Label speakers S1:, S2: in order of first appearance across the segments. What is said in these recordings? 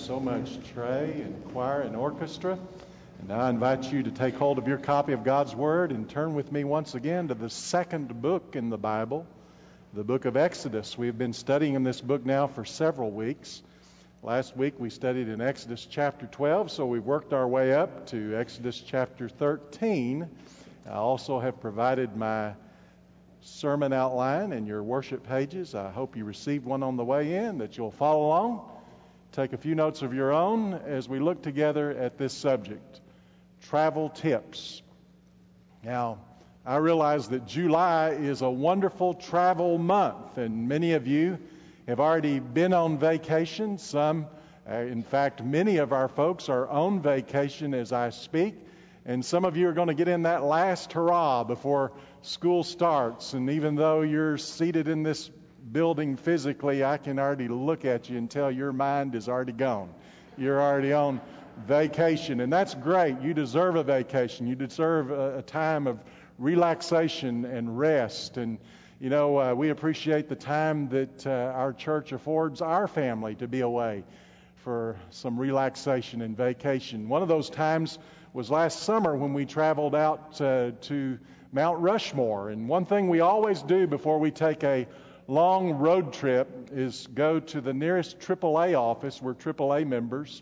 S1: so much, Trey and choir and orchestra. And now I invite you to take hold of your copy of God's Word and turn with me once again to the second book in the Bible, the book of Exodus. We've been studying in this book now for several weeks. Last week we studied in Exodus chapter 12, so we've worked our way up to Exodus chapter 13. I also have provided my sermon outline in your worship pages. I hope you received one on the way in, that you'll follow along. Take a few notes of your own as we look together at this subject, travel tips. Now, I realize that July is a wonderful travel month, and many of you have already been on vacation. Some, in fact, many of our folks are on vacation as I speak, and some of you are going to get in that last hurrah before school starts. And even though you're seated in this building physically, I can already look at you and tell your mind is already gone. You're already on vacation, and that's great. You deserve a vacation. You deserve a time of relaxation and rest. And you know, we appreciate the time that our church affords our family to be away for some relaxation and vacation. One of those times was last summer when we traveled out to Mount Rushmore. And one thing we always do before we take a long road trip is go to the nearest AAA office. We're AAA members.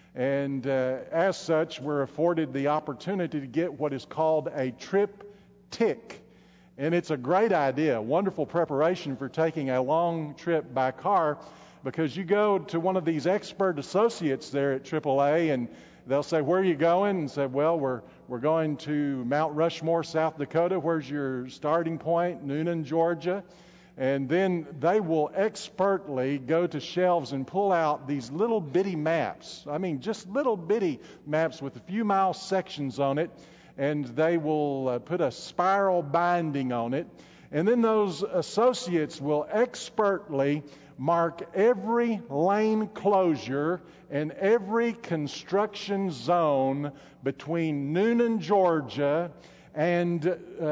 S1: And as such, we're afforded the opportunity to get what is called a trip tick. And it's a great idea, wonderful preparation for taking a long trip by car, because you go to one of these expert associates there at AAA and they'll say, "Where are you going?" And say, "Well, we're going to Mount Rushmore, South Dakota. Where's your starting point?" "Newnan, Georgia." And then they will expertly go to shelves and pull out these little bitty maps. I mean, just little bitty maps with a few mile sections on it. And they will put a spiral binding on it. And then those associates will expertly mark every lane closure and every construction zone between Newnan, Georgia, and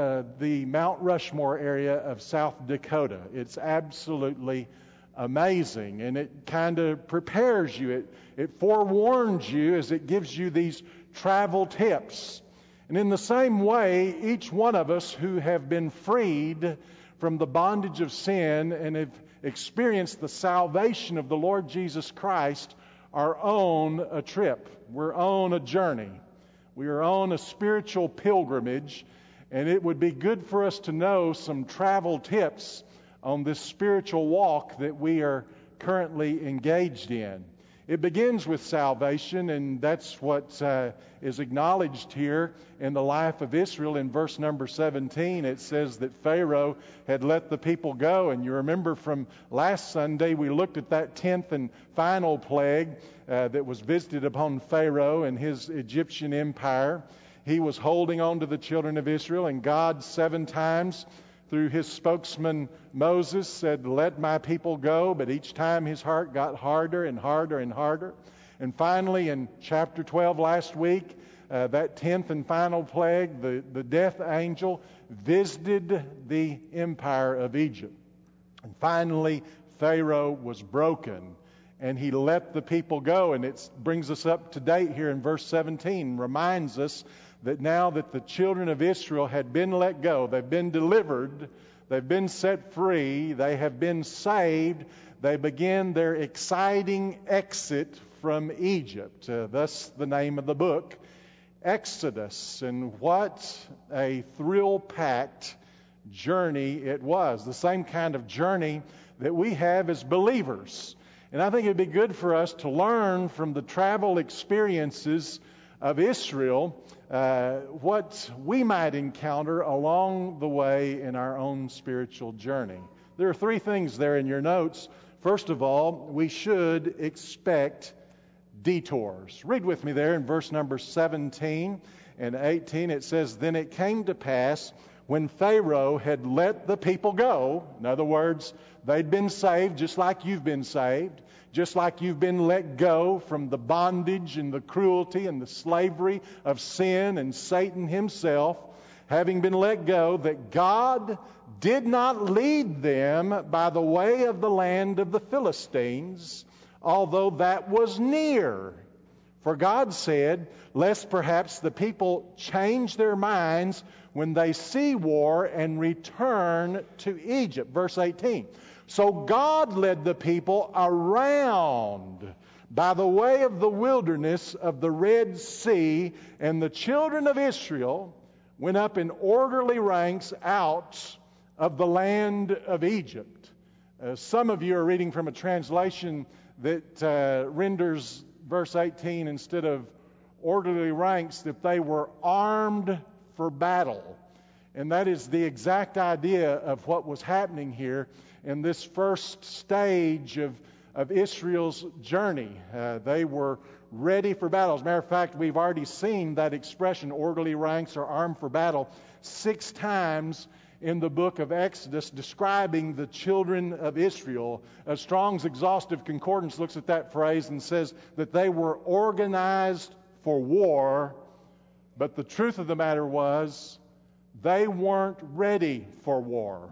S1: the Mount Rushmore area of South Dakota. It's absolutely amazing, and it kind of prepares you. It forewarns you as it gives you these travel tips. And in the same way, each one of us who have been freed from the bondage of sin and have experienced the salvation of the Lord Jesus Christ are on a trip. We're on a journey. We are on a spiritual pilgrimage, and it would be good for us to know some travel tips on this spiritual walk that we are currently engaged in. It begins with salvation, and that's what is acknowledged here in the life of Israel. In verse number 17, it says that Pharaoh had let the people go. And you remember from last Sunday, we looked at that 10th and final plague that was visited upon Pharaoh and his Egyptian empire. He was holding on to the children of Israel, and God 7 times through his spokesman Moses said, "Let my people go." But each time his heart got harder and harder and harder. And finally in chapter 12 last week, that 10th and final plague, the death angel visited the empire of Egypt. And finally Pharaoh was broken and he let the people go. And it brings us up to date here in verse 17, reminds us that now that the children of Israel had been let go, they've been delivered, they've been set free, they have been saved, they begin their exciting exit from Egypt. Thus the name of the book, Exodus. And what a thrill-packed journey it was. The same kind of journey that we have as believers. And I think it'd be good for us to learn from the travel experiences of Israel what we might encounter along the way in our own spiritual journey. There are 3 things there in your notes. First of all, we should expect detours. Read with me there in verse number 17 and 18. It says, "Then it came to pass when Pharaoh had let the people go," in other words, they'd been saved just like you've been saved, just like you've been let go from the bondage and the cruelty and the slavery of sin and Satan himself, having been let go, that God did not lead them by the way of the land of the Philistines, although that was near. For God said, lest perhaps the people change their minds when they see war and return to Egypt. Verse 18. So God led the people around by the way of the wilderness of the Red Sea, and the children of Israel went up in orderly ranks out of the land of Egypt. Some of you are reading from a translation that renders verse 18, instead of orderly ranks, that they were armed for battle. And that is the exact idea of what was happening here in this first stage of Israel's journey. They were ready for battle. As a matter of fact, we've already seen that expression, orderly ranks or armed for battle, 6 times in the book of Exodus, describing the children of Israel. Strong's Exhaustive Concordance looks at that phrase and says that they were organized for war, but the truth of the matter was they weren't ready for war.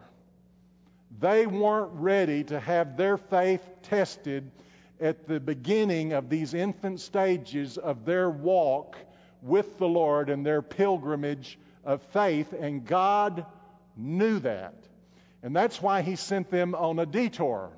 S1: They weren't ready to have their faith tested at the beginning of these infant stages of their walk with the Lord and their pilgrimage of faith, and God knew that. And that's why He sent them on a detour.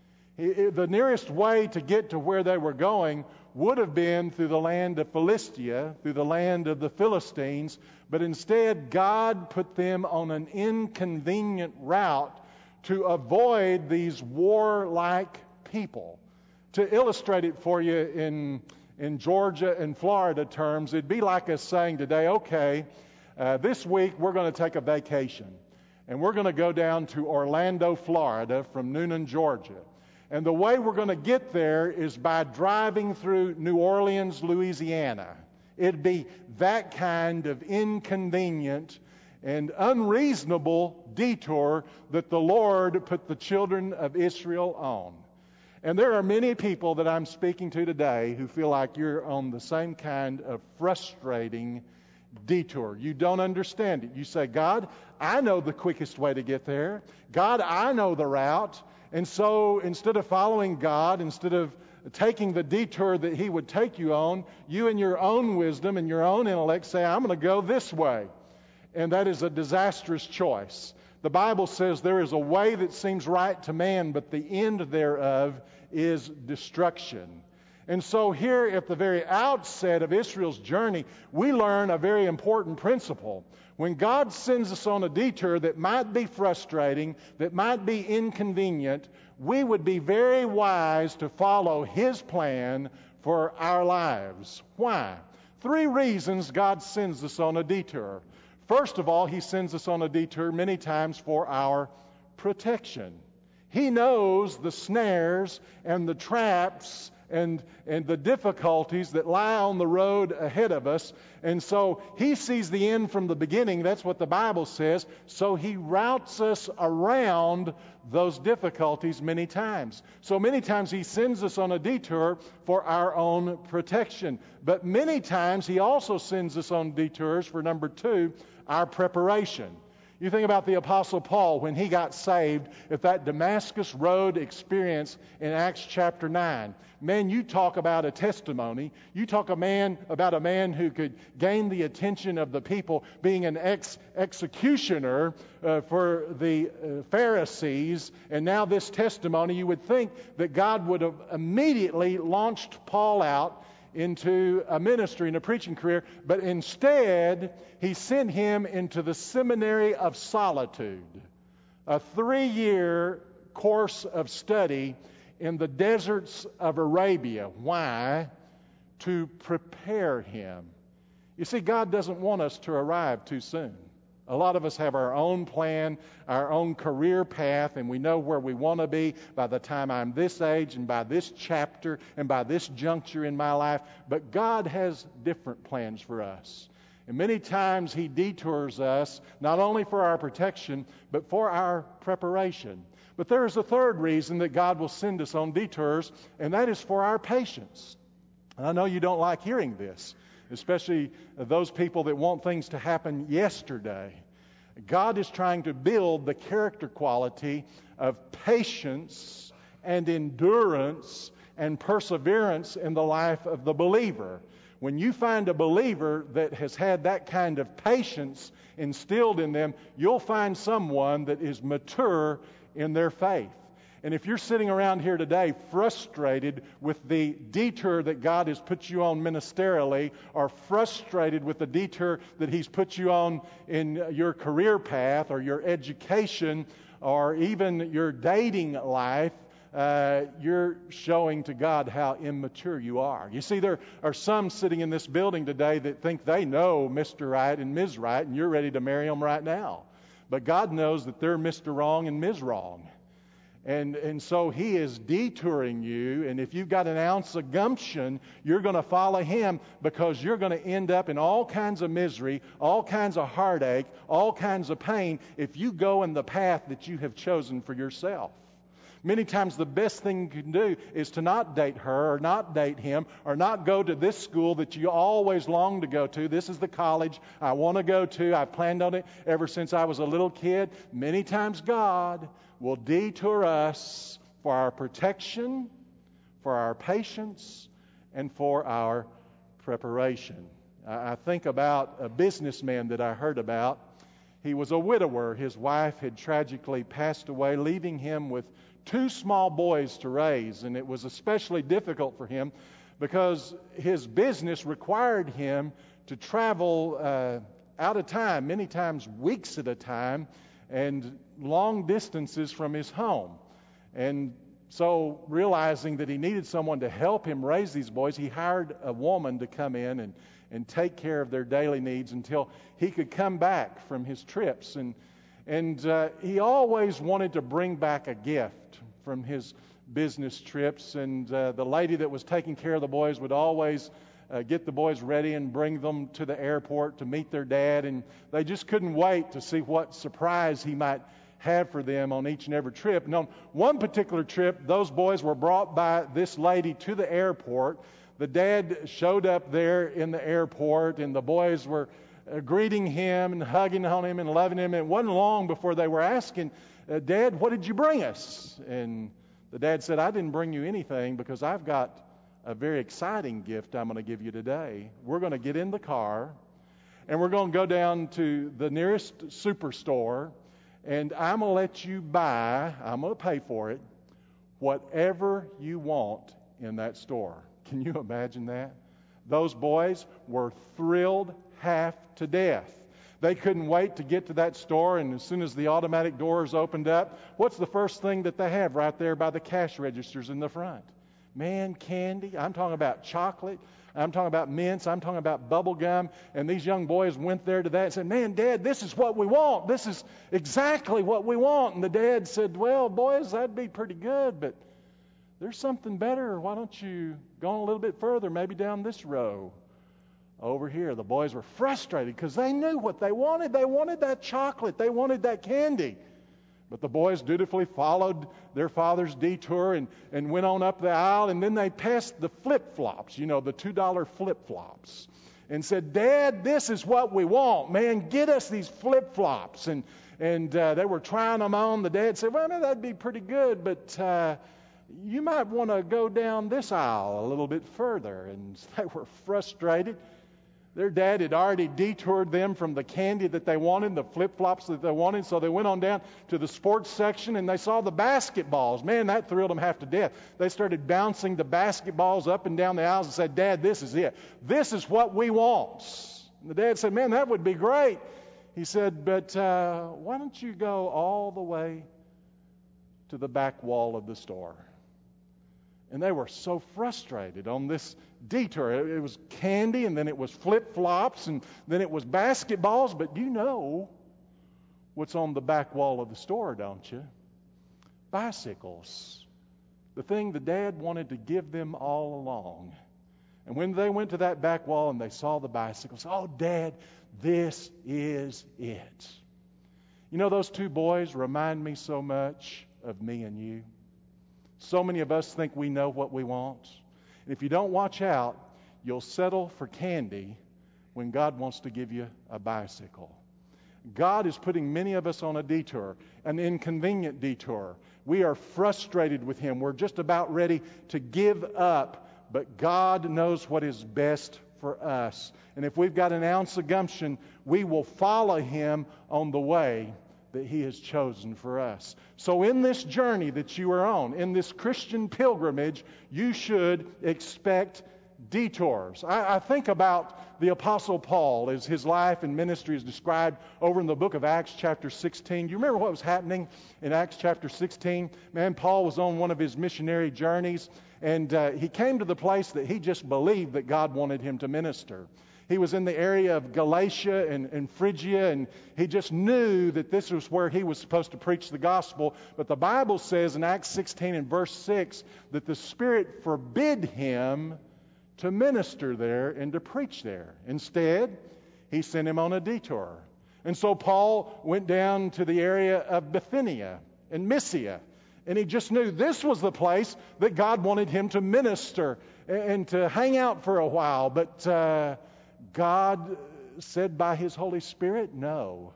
S1: The nearest way to get to where they were going would have been through the land of Philistia, through the land of the Philistines, but instead God put them on an inconvenient route to avoid these warlike people. To illustrate it for you in Georgia and Florida terms, it'd be like us saying today, okay, this week we're going to take a vacation. And we're going to go down to Orlando, Florida from Noonan, Georgia. And the way we're going to get there is by driving through New Orleans, Louisiana. It'd be that kind of inconvenient and unreasonable detour that the Lord put the children of Israel on. And there are many people that I'm speaking to today who feel like you're on the same kind of frustrating detour. You don't understand it. You say, God, I know the quickest way to get there. God, I know the route. And so instead of following God, instead of taking the detour that He would take you on, you in your own wisdom and your own intellect say, I'm going to go this way. And that is a disastrous choice. The Bible says there is a way that seems right to man, but the end thereof is destruction. And so here at the very outset of Israel's journey, we learn a very important principle. When God sends us on a detour that might be frustrating, that might be inconvenient, we would be very wise to follow His plan for our lives. Why? 3 reasons God sends us on a detour. First of all, He sends us on a detour many times for our protection. He knows the snares and the traps and the difficulties that lie on the road ahead of us. And so He sees the end from the beginning. That's what the Bible says. So He routes us around those difficulties many times. So many times He sends us on a detour for our own protection. But many times He also sends us on detours for, number 2, our preparation. You think about the Apostle Paul when he got saved at that Damascus Road experience in Acts chapter 9. Man, you talk about a testimony. You talk about a man who could gain the attention of the people, being an executioner for the Pharisees. And now this testimony, you would think that God would have immediately launched Paul out into a ministry and a preaching career, but instead He sent him into the seminary of solitude, a 3-year course of study in the deserts of Arabia. Why? To prepare him. You see, God doesn't want us to arrive too soon. A lot of us have our own plan, our own career path, and we know where we want to be by the time I'm this age and by this chapter and by this juncture in my life. But God has different plans for us. And many times He detours us, not only for our protection, but for our preparation. But there is a third reason that God will send us on detours, and that is for our patience. And I know you don't like hearing this, especially those people that want things to happen yesterday. God is trying to build the character quality of patience and endurance and perseverance in the life of the believer. When you find a believer that has had that kind of patience instilled in them, you'll find someone that is mature in their faith. And if you're sitting around here today frustrated with the detour that God has put you on ministerially, or frustrated with the detour that He's put you on in your career path or your education or even your dating life, you're showing to God how immature you are. You see, there are some sitting in this building today that think they know Mr. Right and Ms. Right, and you're ready to marry them right now. But God knows that they're Mr. Wrong and Ms. Wrong. And so He is detouring you, and if you've got an ounce of gumption, you're going to follow Him, because you're going to end up in all kinds of misery, all kinds of heartache, all kinds of pain if you go in the path that you have chosen for yourself. Many times the best thing you can do is to not date her or not date him or not go to this school that you always long to go to. This is the college I want to go to. I've planned on it ever since I was a little kid. Many times God will detour us for our protection, for our patience, and for our preparation. I think about a businessman that I heard about. He was a widower. His wife had tragically passed away, leaving him with 2 small boys to raise. And it was especially difficult for him because his business required him to travel out of time, many times weeks at a time, and long distances from his home. And so, realizing that he needed someone to help him raise these boys, he hired a woman to come in and take care of their daily needs until he could come back from his trips. And he always wanted to bring back a gift from his business trips. And the lady that was taking care of the boys would always get the boys ready and bring them to the airport to meet their dad. And they just couldn't wait to see what surprise he might have for them on each and every trip. And on one particular trip, those boys were brought by this lady to the airport. The dad showed up there in the airport, and the boys were greeting him and hugging on him and loving him. And it wasn't long before they were asking, Dad, what did you bring us? And the dad said, I didn't bring you anything because I've got a very exciting gift I'm going to give you today. We're going to get in the car, and we're going to go down to the nearest superstore, and I'm going to let you buy, I'm going to pay for it, whatever you want in that store. Can you imagine that? Those boys were thrilled half to death. They couldn't wait to get to that store, and as soon as the automatic doors opened up, what's the first thing that they have right there by the cash registers in the front? Man, candy. I'm talking about chocolate. I'm talking about mints. I'm talking about bubble gum. And these young boys went there to that and said, man, Dad, this is what we want. This is exactly what we want. And the dad said, well, boys, that'd be pretty good, but there's something better. Why don't you go on a little bit further, maybe down this row over here? The boys were frustrated because they knew what they wanted. They wanted that chocolate. They wanted that candy. But the boys dutifully followed their father's detour and went on up the aisle, and then they passed the flip-flops, the $2 flip-flops, and said, Dad, this is what we want. Man, get us these flip-flops. And they were trying them on. The dad said, well, that'd be pretty good, but you might want to go down this aisle a little bit further. And they were frustrated. Their dad had already detoured them from the candy that they wanted, the flip-flops that they wanted, so they went on down to the sports section and they saw the basketballs. Man, that thrilled them half to death. They started bouncing the basketballs up and down the aisles and said, Dad, this is it. This is what we want. And the dad said, man, that would be great. He said, but why don't you go all the way to the back wall of the store? And they were so frustrated on this detour. It was candy, and then it was flip-flops, and then it was basketballs. But you know what's on the back wall of the store, don't you? Bicycles. The thing the dad wanted to give them all along. And when they went to that back wall and they saw the bicycles, oh, Dad, this is it. You know, those 2 boys remind me so much of me and you. So many of us think we know what we want. And if you don't watch out, you'll settle for candy when God wants to give you a bicycle. God is putting many of us on a detour, an inconvenient detour. We are frustrated with Him. We're just about ready to give up, but God knows what is best for us. And if we've got an ounce of gumption, we will follow Him on the way that He has chosen for us. So in this journey that you are on, in this Christian pilgrimage, you should expect detours. I think about the Apostle Paul as his life and ministry is described over in the book of Acts chapter 16. Do you remember what was happening in Acts chapter 16? Man, Paul was on one of his missionary journeys, and he came to the place that he just believed that God wanted him to minister. He was in the area of Galatia and Phrygia, and he just knew that this was where he was supposed to preach the gospel. But the Bible says in Acts 16 and verse 6 that the Spirit forbid him to minister there and to preach there. Instead, He sent him on a detour. And so Paul went down to the area of Bithynia and Mysia, and he just knew this was the place that God wanted him to minister and to hang out for a while. But God said by His Holy Spirit, no,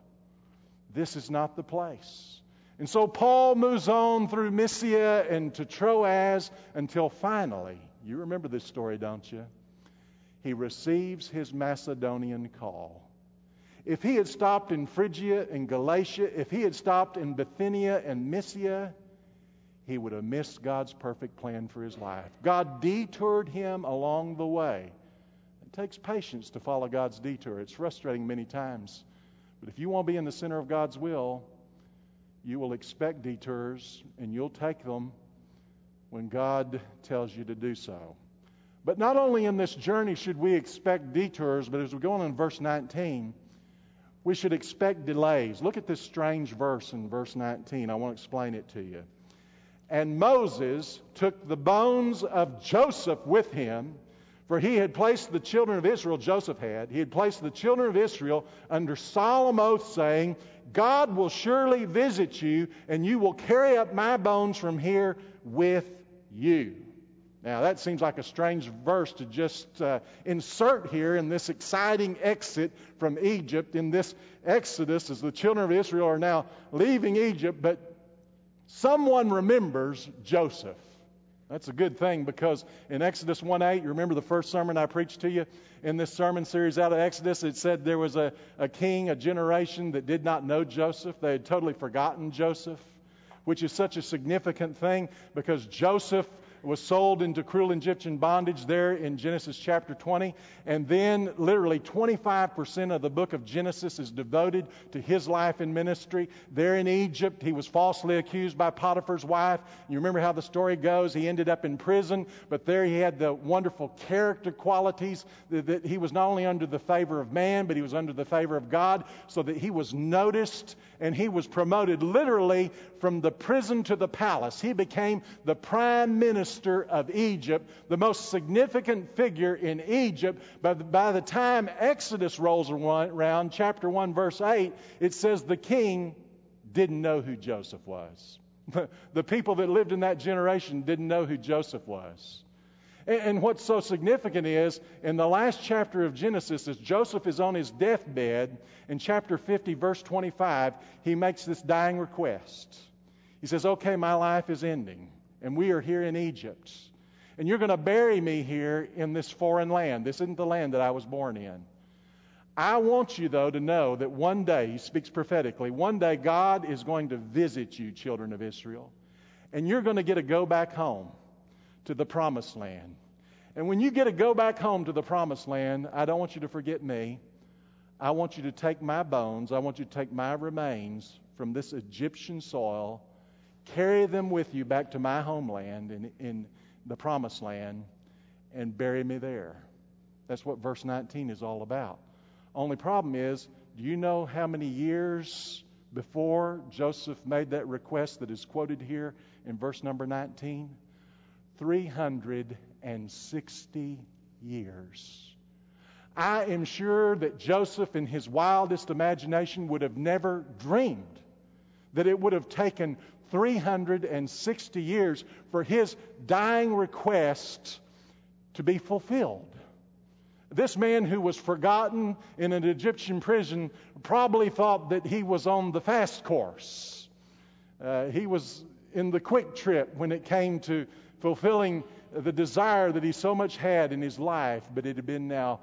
S1: this is not the place. And so Paul moves on through Mysia and to Troas until finally, you remember this story, don't you? He receives his Macedonian call. If he had stopped in Phrygia and Galatia, if he had stopped in Bithynia and Mysia, he would have missed God's perfect plan for his life. God detoured him along the way. It takes patience to follow God's detour. It's frustrating many times. But if you want to be in the center of God's will, you will expect detours and you'll take them when God tells you to do so. But not only in this journey should we expect detours, but as we go on in verse 19, we should expect delays. Look at this strange verse in verse 19. I want to explain it to you. And Moses took the bones of Joseph with him, for he had placed the children of Israel, he had placed the children of Israel under solemn oath, saying, God will surely visit you, and you will carry up my bones from here with you. Now, that seems like a strange verse to just insert here in this exciting exit from Egypt, in this Exodus, as the children of Israel are now leaving Egypt, but someone remembers Joseph. That's a good thing, because in Exodus 1:8, you remember the first sermon I preached to you in this sermon series out of Exodus? It said there was a king, a generation that did not know Joseph. They had totally forgotten Joseph, which is such a significant thing, because Joseph was sold into cruel Egyptian bondage there in Genesis chapter 20. And then literally 25% of the book of Genesis is devoted to his life and ministry. There in Egypt, he was falsely accused by Potiphar's wife. You remember how the story goes. He ended up in prison, but there he had the wonderful character qualities that he was not only under the favor of man, but he was under the favor of God, so that he was noticed and he was promoted literally from the prison to the palace. He became the prime minister of Egypt, the most significant figure in Egypt. But by the time Exodus rolls around, chapter 1, verse 8, it says the king didn't know who Joseph was. The people that lived in that generation didn't know who Joseph was. And what's so significant is, in the last chapter of Genesis, as Joseph is on his deathbed, in chapter 50, verse 25, he makes this dying request. He says, okay, my life is ending, and we are here in Egypt, and you're going to bury me here in this foreign land. This isn't the land that I was born in. I want you, though, to know that one day, he speaks prophetically, one day God is going to visit you, children of Israel, and you're going to get to go back home to the promised land. And when you get to go back home to the promised land, I don't want you to forget me. I want you to take my bones, I want you to take my remains from this Egyptian soil, carry them with you back to my homeland in the promised land, and bury me there. That's what verse 19 is all about. Only problem is, do you know how many years before Joseph made that request that is quoted here in verse number 19? 360 years. I am sure that Joseph, in his wildest imagination, would have never dreamed that it would have taken 360 years for his dying request to be fulfilled. This man who was forgotten in an Egyptian prison probably thought that he was on the fast course. He was in the quick trip when it came to fulfilling the desire that he so much had in his life, but it had been now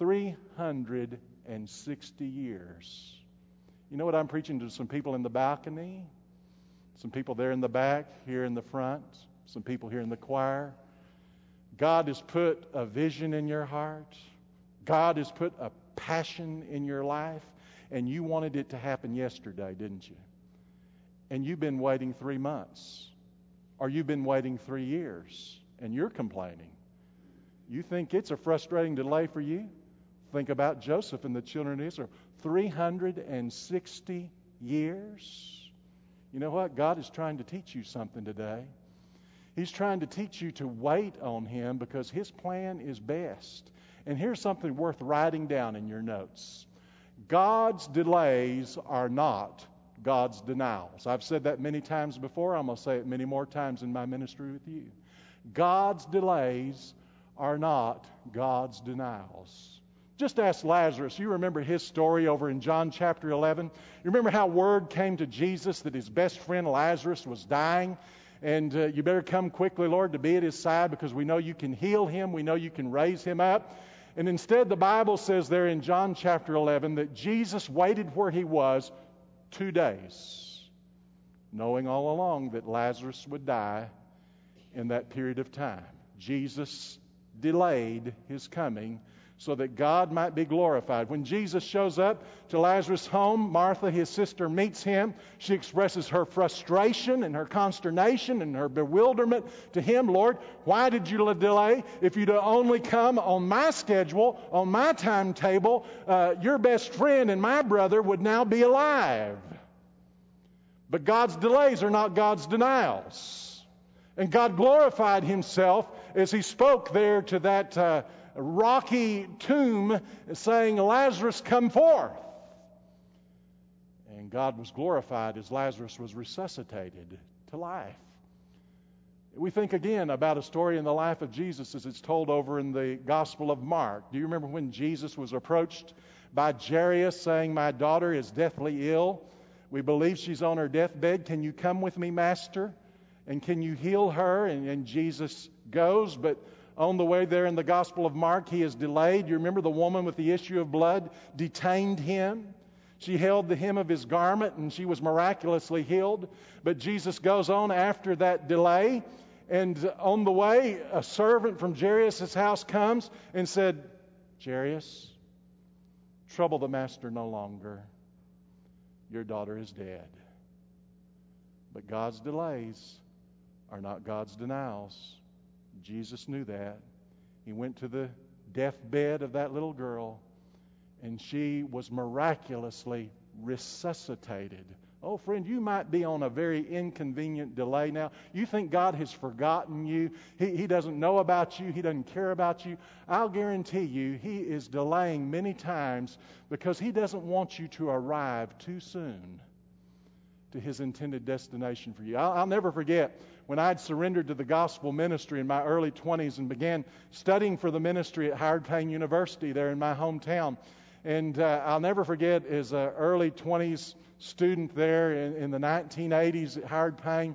S1: 360 years. You know what I'm preaching to some people in the balcony, some people there in the back, here in the front, some people here in the choir. God has put a vision in your heart. God has put a passion in your life, and you wanted it to happen yesterday, didn't you? And you've been waiting 3 months, or you've been waiting 3 years, and you're complaining. You think it's a frustrating delay for you? Think about Joseph and the children of Israel. 360 years. You know what? God is trying to teach you something today. He's trying to teach you to wait on Him because His plan is best. And here's something worth writing down in your notes. God's delays are not God's denials. I've said that many times before. I'm going to say it many more times in my ministry with you. God's delays are not God's denials. Just ask Lazarus. You remember his story over in John chapter 11? You remember how word came to Jesus that his best friend Lazarus was dying? And you better come quickly, Lord, to be at his side because we know you can heal him. We know you can raise him up. And instead, the Bible says there in John chapter 11 that Jesus waited where he was 2 days, knowing all along that Lazarus would die in that period of time. Jesus delayed his coming so that God might be glorified. When Jesus shows up to Lazarus' home, Martha, his sister, meets him. She expresses her frustration and her consternation and her bewilderment to him. Lord, why did you delay? If you'd only come on my schedule, on my timetable, your best friend and my brother would now be alive. But God's delays are not God's denials. And God glorified himself as he spoke there to that rocky tomb saying, Lazarus, come forth. And God was glorified as Lazarus was resuscitated to life. We think again about a story in the life of Jesus as it's told over in the Gospel of Mark. Do you remember when Jesus was approached by Jairus saying, my daughter is deathly ill. We believe she's on her deathbed. Can you come with me, Master? And can you heal her? And Jesus goes, but on the way there in the Gospel of Mark, he is delayed. You remember the woman with the issue of blood detained him. She held the hem of his garment and she was miraculously healed. But Jesus goes on after that delay. And on the way, a servant from Jairus' house comes and said, Jairus, trouble the master no longer. Your daughter is dead. But God's delays are not God's denials. Jesus knew that. He went to the deathbed of that little girl, and she was miraculously resuscitated. Oh, friend, you might be on a very inconvenient delay now. You think God has forgotten you. He doesn't know about you. He doesn't care about you. I'll guarantee you He is delaying many times because He doesn't want you to arrive too soon to His intended destination for you. I'll never forget when I'd surrendered to the gospel ministry in my early 20s and began studying for the ministry at Howard Payne University there in my hometown. And I'll never forget, as an early 20s student there in the 1980s at Howard Payne,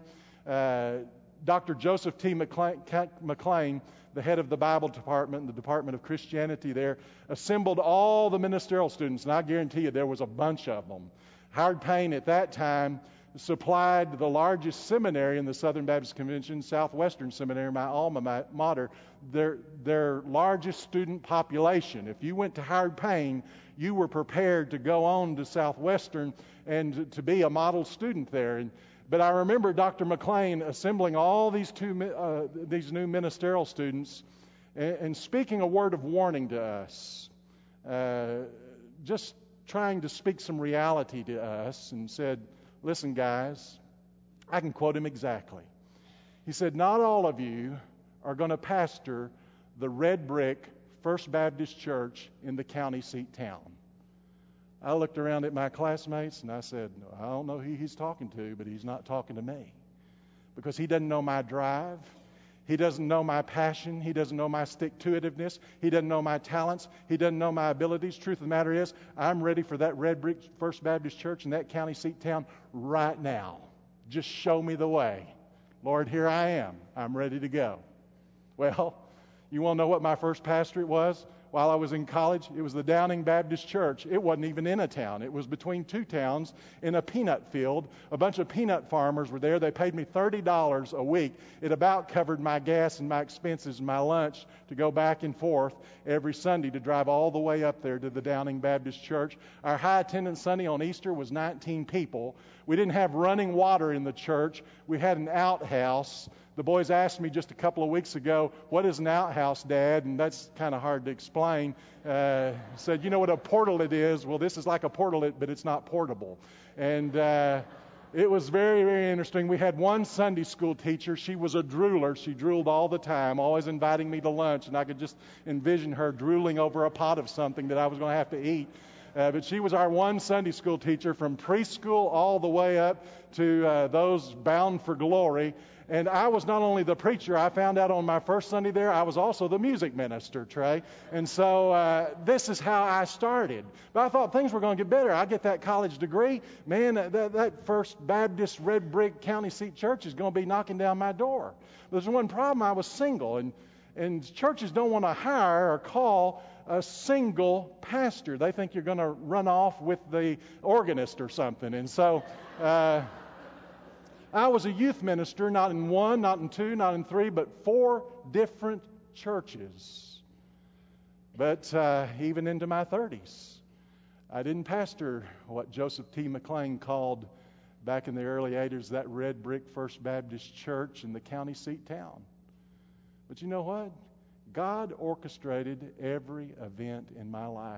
S1: Dr. Joseph T. McLean, the head of the Bible department, the Department of Christianity there, assembled all the ministerial students, and I guarantee you there was a bunch of them. Howard Payne at that time supplied the largest seminary in the Southern Baptist Convention, Southwestern Seminary, my alma mater, their largest student population. If you went to Howard Payne, you were prepared to go on to Southwestern and to be a model student there. But I remember Dr. McLean assembling all these new ministerial students and speaking a word of warning to us, just trying to speak some reality to us, and said, listen, guys, I can quote him exactly. He said, not all of you are going to pastor the red brick First Baptist Church in the county seat town. I looked around at my classmates and I said, I don't know who he's talking to, but he's not talking to me. Because he doesn't know my drive. He doesn't know my passion. He doesn't know my stick-to-itiveness. He doesn't know my talents. He doesn't know my abilities. Truth of the matter is, I'm ready for that red brick First Baptist Church in that county seat town right now. Just show me the way. Lord, here I am. I'm ready to go. Well, you want to know what my first pastorate was? While I was in college, it was the Downing Baptist Church. It wasn't even in a town. It was between two towns in a peanut field. A bunch of peanut farmers were there. They paid me $30 a week. It about covered my gas and my expenses and my lunch to go back and forth every Sunday to drive all the way up there to the Downing Baptist Church. Our high attendance Sunday on Easter was 19 people. We didn't have running water in the church. We had an outhouse. The boys asked me just a couple of weeks ago, what is an outhouse, Dad? And that's kind of hard to explain. Said, you know what a portalet is? Well, this is like a portalet, but it's not portable. And it was very, very interesting. We had one Sunday school teacher. She was a drooler. She drooled all the time, always inviting me to lunch. And I could just envision her drooling over a pot of something that I was going to have to eat. But she was our one Sunday school teacher from preschool all the way up to those bound for glory. And I was not only the preacher, I found out on my first Sunday there, I was also the music minister, Trey. And so this is how I started. But I thought things were going to get better. I get that college degree. Man, that First Baptist Red Brick County Seat Church is going to be knocking down my door. There's one problem. I was single. And churches don't want to hire or call a single pastor. They think you're going to run off with the organist or something. And so I was a youth minister, not in one, not in two, not in three, but 4 different churches. But even into my 30s, I didn't pastor what Joseph T. McLean called back in the early 80s that red brick First Baptist Church in the county seat town. But you know what? God orchestrated every event in my life.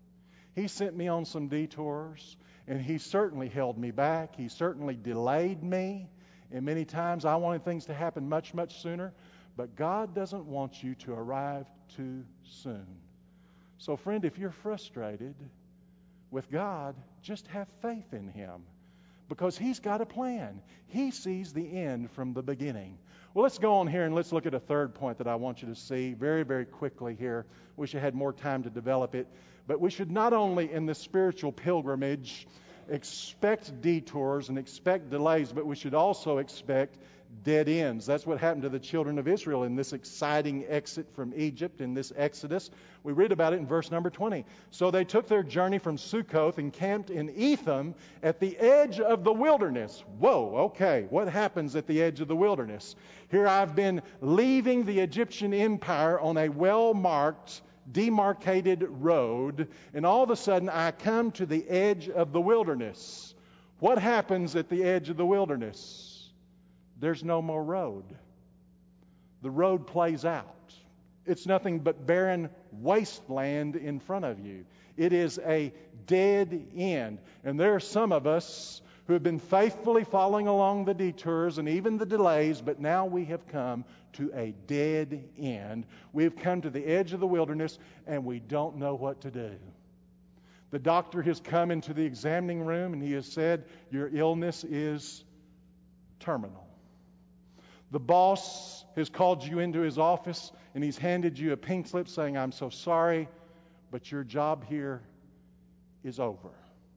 S1: He sent me on some detours, and He certainly held me back. He certainly delayed me. And many times I wanted things to happen much, much sooner. But God doesn't want you to arrive too soon. So, friend, if you're frustrated with God, just have faith in Him. Because He's got a plan. He sees the end from the beginning. Well, let's go on here and let's look at a third point that I want you to see very, very quickly here. Wish I had more time to develop it. But we should not only in the spiritual pilgrimage expect detours and expect delays, but we should also expect dead ends. That's what happened to the children of Israel in this exciting exit from Egypt, in this Exodus. We read about it in verse number 20. So they took their journey from Sukkoth and camped in Etham at the edge of the wilderness. Whoa, okay, what happens at the edge of the wilderness? Here I've been leaving the Egyptian empire on a well-marked, demarcated road, and all of a sudden I come to the edge of the wilderness. What happens at the edge of the wilderness? There's no more road. The road plays out. It's nothing but barren wasteland in front of you. It is a dead end. And there are some of us who have been faithfully following along the detours and even the delays, but now we have come to a dead end. We have come to the edge of the wilderness, and we don't know what to do. The doctor has come into the examining room, and he has said, your illness is terminal. The boss has called you into his office, and he's handed you a pink slip saying, I'm so sorry, but your job here is over.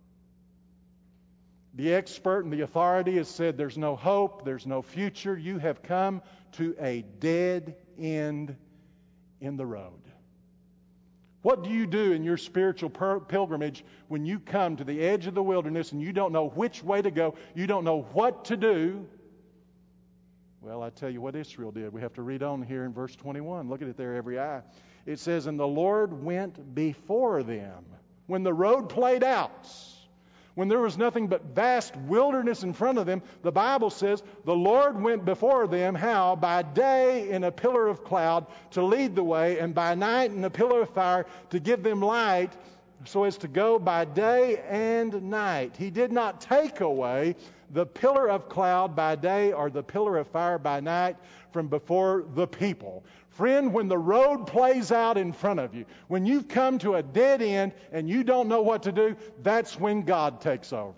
S1: The expert and the authority has said there's no hope, there's no future. You have come to a dead end in the road. What do you do in your spiritual pilgrimage when you come to the edge of the wilderness and you don't know which way to go, you don't know what to do? Well, I tell you what Israel did. We have to read on here in verse 21. Look at it there, every eye. It says, and the Lord went before them. When the road played out, when there was nothing but vast wilderness in front of them, the Bible says the Lord went before them, how? By day in a pillar of cloud to lead the way, and by night in a pillar of fire to give them light, so as to go by day and night. He did not take away the pillar of cloud by day or the pillar of fire by night from before the people. Friend, when the road plays out in front of you, when you've come to a dead end and you don't know what to do, that's when God takes over.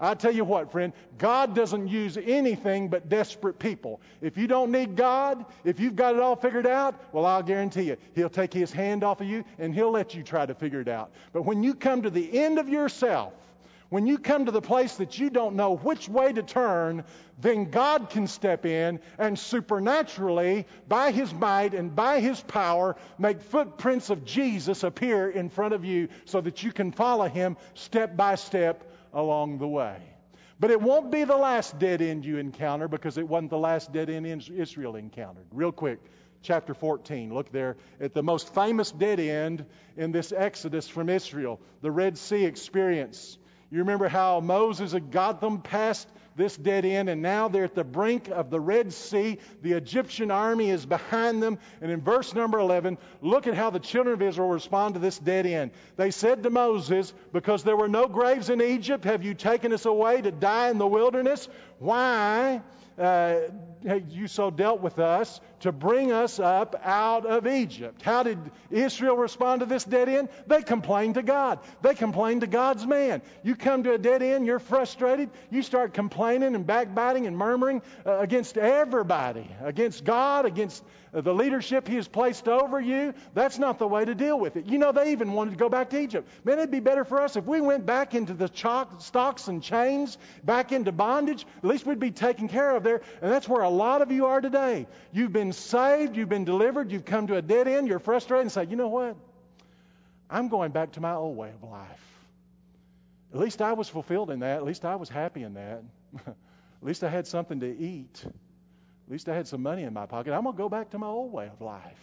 S1: I tell you what, friend, God doesn't use anything but desperate people. If you don't need God, if you've got it all figured out, well, I'll guarantee you, He'll take His hand off of you and He'll let you try to figure it out. But when you come to the end of yourself, when you come to the place that you don't know which way to turn, then God can step in and supernaturally, by His might and by His power, make footprints of Jesus appear in front of you so that you can follow Him step by step along the way. But it won't be the last dead end you encounter, because it wasn't the last dead end Israel encountered. Real quick, chapter 14. Look there at the most famous dead end in this Exodus from Israel, the Red Sea experience. You remember how Moses had got them past this dead end, and now they're at the brink of the Red Sea. The Egyptian army is behind them. And in verse number 11, look at how the children of Israel respond to this dead end. They said to Moses, because there were no graves in Egypt, have you taken us away to die in the wilderness? Why have you so dealt with us to bring us up out of Egypt? How did Israel respond to this dead end? They complained to God. They complained to God's man. You come to a dead end, you're frustrated, you start complaining and backbiting and murmuring against everybody, against God, against the leadership He has placed over you. That's not the way to deal with it. You know, they even wanted to go back to Egypt. Man, it'd be better for us if we went back into the stocks and chains, back into bondage. At least we'd be taken care of there. And that's where a lot of you are today. You've been saved, you've been delivered, you've come to a dead end, you're frustrated and say, you know what? I'm going back to my old way of life. At least I was fulfilled in that. At least I was happy in that. At least I had something to eat. At least I had some money in my pocket. I'm going to go back to my old way of life.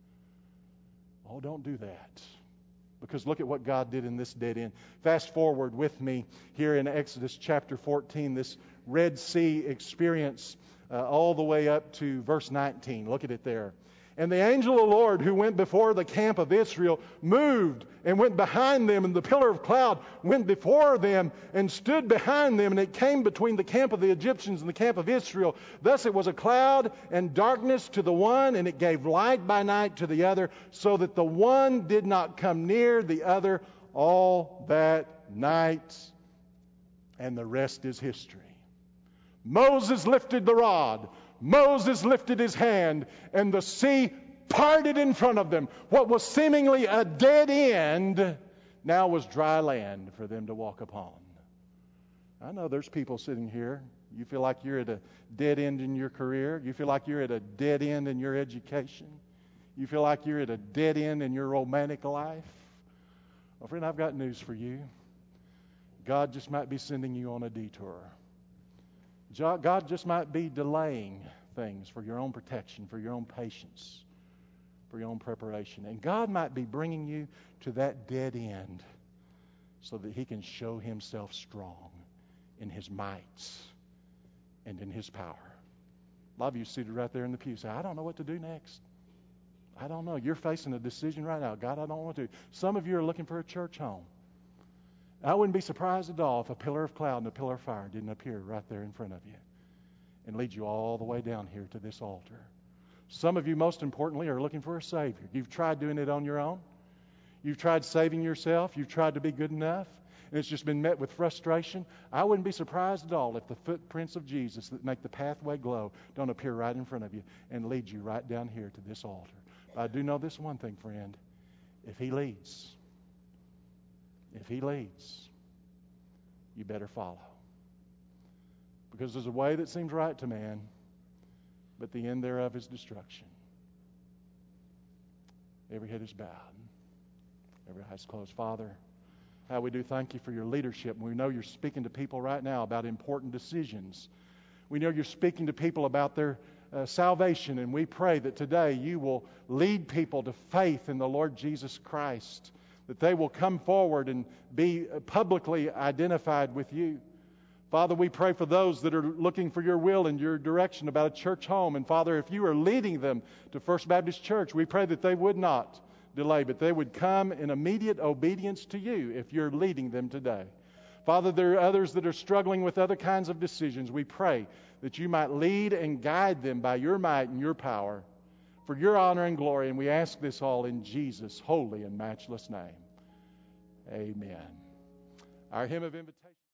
S1: Oh, don't do that. Because look at what God did in this dead end. Fast forward with me here in Exodus chapter 14, this Red Sea experience, all the way up to verse 19. Look at it there. And the angel of the Lord who went before the camp of Israel moved and went behind them, and the pillar of cloud went before them and stood behind them, and it came between the camp of the Egyptians and the camp of Israel. Thus it was a cloud and darkness to the one, and it gave light by night to the other, so that the one did not come near the other all that night. And the rest is history. Moses lifted the rod. Moses lifted his hand, and the sea parted in front of them. What was seemingly a dead end now was dry land for them to walk upon. I know there's people sitting here. You feel like you're at a dead end in your career. You feel like you're at a dead end in your education. You feel like you're at a dead end in your romantic life. Well, friend, I've got news for you. God just might be sending you on a detour. God just might be delaying things for your own protection, for your own patience, for your own preparation. And God might be bringing you to that dead end so that He can show Himself strong in His might and in His power. A lot of you seated right there in the pew say, I don't know what to do next. I don't know. You're facing a decision right now. God, I don't want to. Some of you are looking for a church home. I wouldn't be surprised at all if a pillar of cloud and a pillar of fire didn't appear right there in front of you and lead you all the way down here to this altar. Some of you, most importantly, are looking for a Savior. You've tried doing it on your own. You've tried saving yourself. You've tried to be good enough, and it's just been met with frustration. I wouldn't be surprised at all if the footprints of Jesus that make the pathway glow don't appear right in front of you and lead you right down here to this altar. But I do know this one thing, friend. If He leads, you better follow. Because there's a way that seems right to man, but the end thereof is destruction. Every head is bowed. Every eye is closed. Father, how we do thank You for Your leadership. We know You're speaking to people right now about important decisions. We know You're speaking to people about their salvation, and we pray that today You will lead people to faith in the Lord Jesus Christ, that they will come forward and be publicly identified with You. Father, we pray for those that are looking for Your will and Your direction about a church home. And Father, if You are leading them to First Baptist Church, we pray that they would not delay, but they would come in immediate obedience to You if You're leading them today. Father, there are others that are struggling with other kinds of decisions. We pray that You might lead and guide them by Your might and Your power for Your honor and glory. And we ask this all in Jesus' holy and matchless name. Amen. Our hymn of invitation.